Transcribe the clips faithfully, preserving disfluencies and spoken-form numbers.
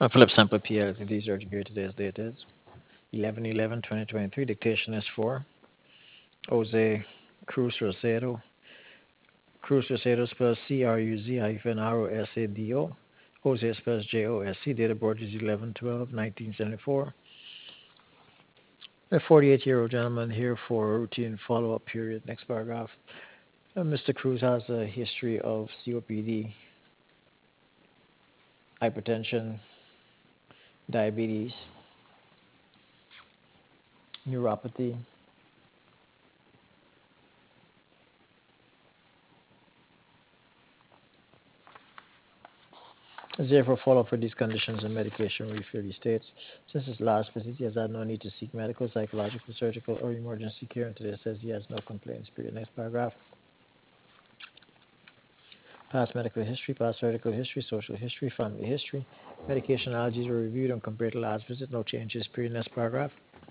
Uh, Philip Sample P L T D surgery here. Today's date is eleven eleven twenty twenty-three. Dictation is for Jose Cruz Rosado. Cruz Rosado spells C R U Z hyphen R O S A D O. Jose spells J O S C. Date of birth is eleven twelve nineteen seventy-four. A forty-eight year old gentleman here for a routine follow up period. Next paragraph. Uh, Mister Cruz has a history of C O P D, hypertension, diabetes, neuropathy. Therefore, follow for these conditions and medication refill. He states, since his last visit, he has had no need to seek medical, psychological, surgical, or emergency care, and today says he has no complaints. Period. Next paragraph. Past medical history, past surgical history, social history, family history. Medication allergies were reviewed and compared to last visit. No changes. Period. Next paragraph.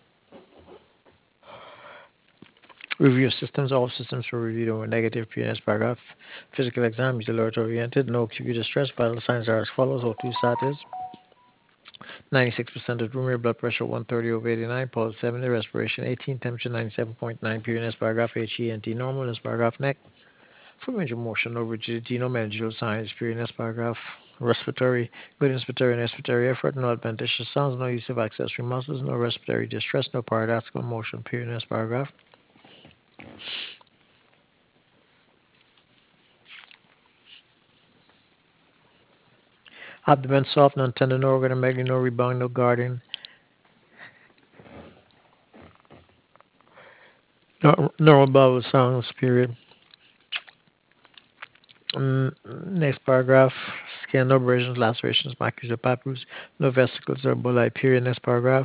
Review of systems. All systems were reviewed and were negative. Period. Next paragraph. Physical exam is alert oriented. No acute distress. Vital signs are as follows. O two sat is ninety-six percent of room air, blood pressure one thirty over eighty-nine, pulse seventy, respiration eighteen, temperature ninety-seven point nine, period. Next paragraph, H E N T normal. Next paragraph, neck. Full range of motion, no rigidity, no managerial signs, period. Next paragraph, respiratory, good inspiratory and expiratory effort, no adventitious sounds, no use of accessory muscles, no respiratory distress, no paradoxical motion, period. Next paragraph. Abdomen soft, non tendon organ, and no rebound, no guarding, no, normal bowel sounds, period. Mm, Next paragraph. Skin, no abrasions, lacerations, macular or papules, no vesicles or bulli, period. Next paragraph.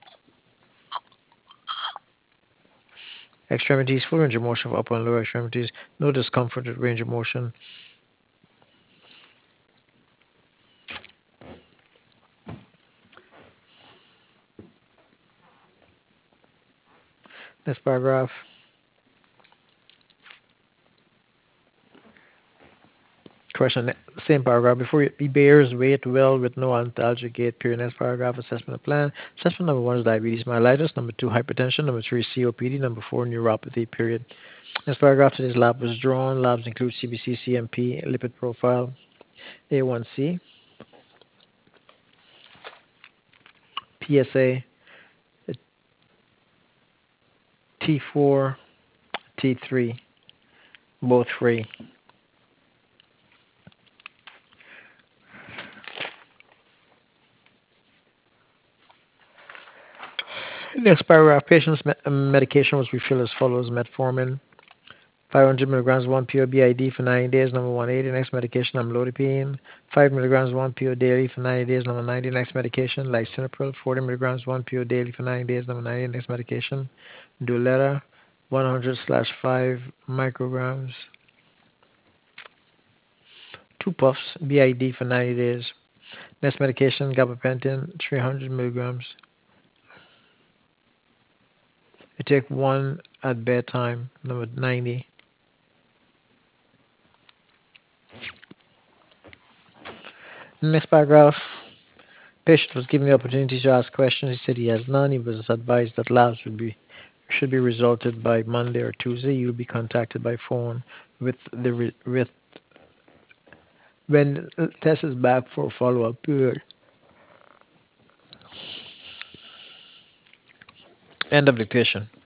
Extremities, full range of motion of upper and lower extremities, no discomfort with range of motion. Next paragraph. Question, same paragraph. Before he bears weight well with no antalgic gait, period. Next paragraph. Assessment plan. Assessment number one is diabetes mellitus. Number two, hypertension. Number three, C O P D. Number four, neuropathy, period. Next paragraph. Today's lab was drawn. Labs include C B C, C M P, lipid profile, A one C, P S A, T four, T three, both free. Next paragraph, patient's me- medication was refilled as follows. Metformin, five hundred milligrams one pill B I D for ninety days, number one eighty. Next medication, amlodipine, five milligrams one pill daily for ninety days, number ninety. Next medication, lisinopril, forty milligrams one pill daily for ninety days, number ninety. Next medication, Dulera, one hundred slash five micrograms, two puffs, B I D for ninety days. Next medication, gabapentin, three hundred milligrams. You take one at bedtime, number ninety. Next paragraph. Patient was given the opportunity to ask questions. He said he has none. He was advised that labs would be should be resulted by Monday or Tuesday. You'll be contacted by phone with the re- with when the test is back for follow up period. End of dictation.